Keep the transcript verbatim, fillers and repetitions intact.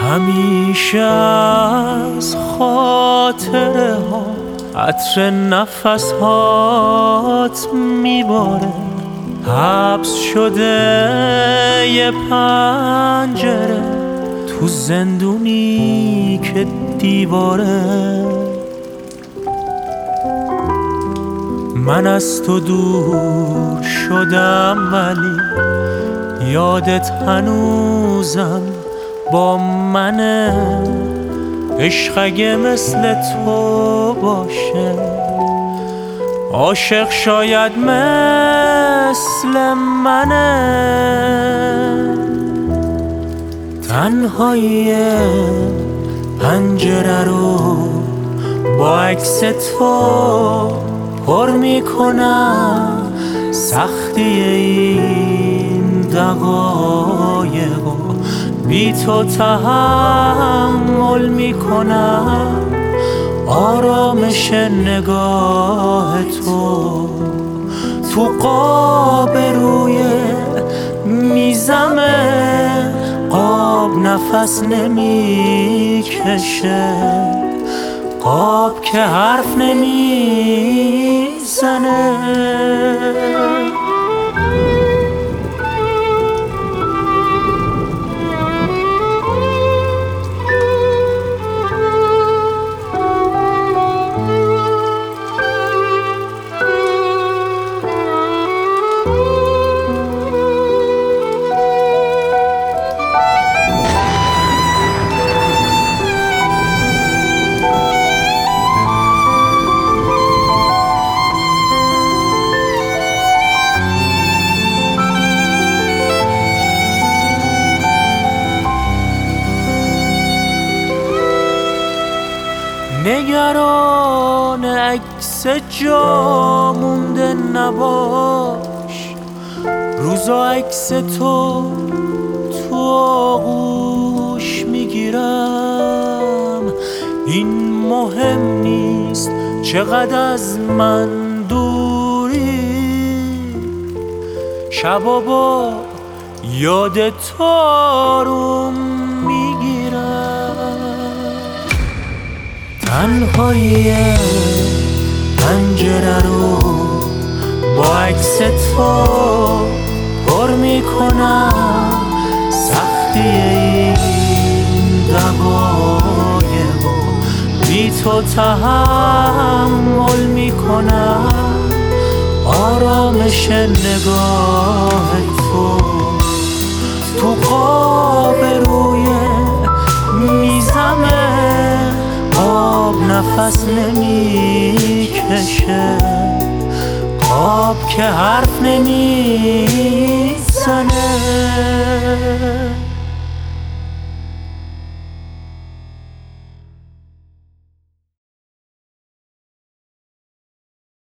همیشه از خاطره ها عطر نفس هات میباره. حبس شده یه پنجره تو زندونی که دیواره. من از تو دور شدم ولی یادت هنوزم با منه. عشق اگه مثل تو باشه عاشق شاید مثل منه. تنهایی پنجره رو با عکس تو پر میکنم. سختی این دقایقو بی تو تحمل میکنم. آرامش نگاه تو تو قاب روی میزمه. قاب نفس نمیکشه، قاب که حرف نمیزنه. نگران عکس جا مونده نباش. روزا عکس تو تو آغوش میگیرم. این مهم نیست چقدر از من دوری. شبا با یاد تو آروم میگیرم. تنهایی پنجره رو با عکس تو پر میکنم. سختی این دقایقو بی تو تحمل میکنم. آرامش نگاه تو تو قاب روی میزمه. قاب نفس نمیکشه، قاب که حرف نمیزنه.